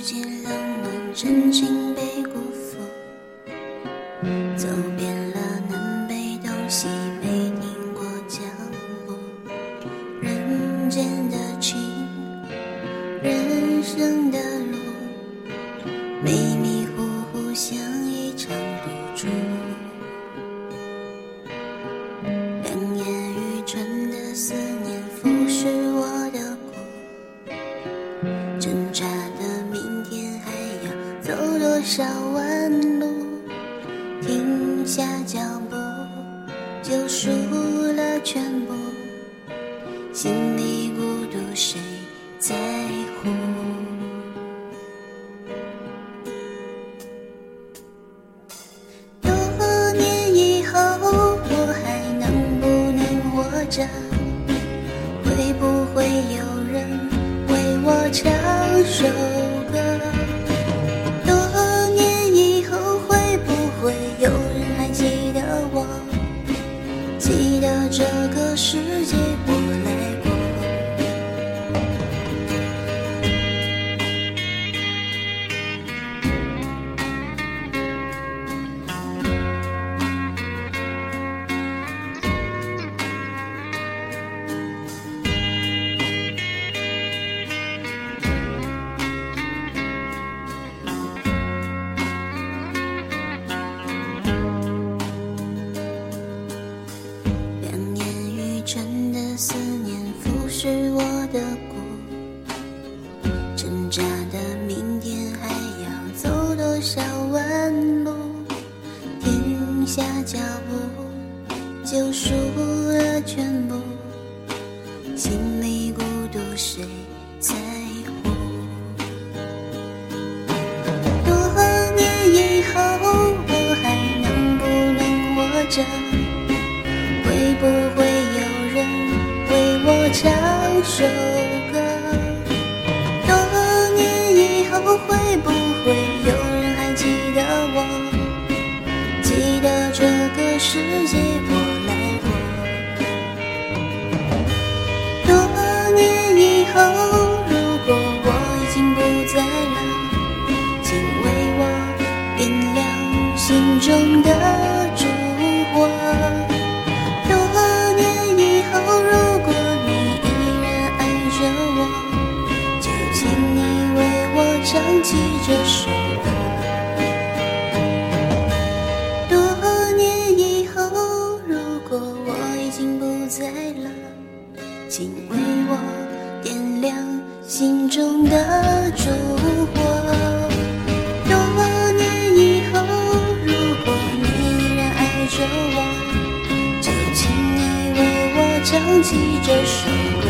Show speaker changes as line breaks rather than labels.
间冷暖真情被辜负，走遍了南北东西，没停过脚步。人间的情，人生的路，迷迷糊糊像一场赌注。两眼愚蠢的思念腐蚀我的骨，挣扎的明天还要走多少弯路，停下脚步就输了全部，心里孤独谁在乎？多年以后我还能不能活着？会不会有人为我唱首歌？多年以后会不会有人还记得我？记得这个世界我来过。两眼愚蠢的思念腐蚀我的骨，挣扎的明天还要走多少弯路，停下脚步就输了全部，心里孤独谁在乎？多年以后我还能不能活着？会不会有人为我唱首歌？多年以后会不会有人还记得我？记得这个世界我来过。多年以后如果我已经不在了，请为我点亮心中的烛火。多年以后如果你依然爱着我，就请你为我唱起这首歌。多年以后如果我已经不在了，请为我点亮心中的烛火。多年以后如果你依然爱着我，就请你为我唱起这首歌。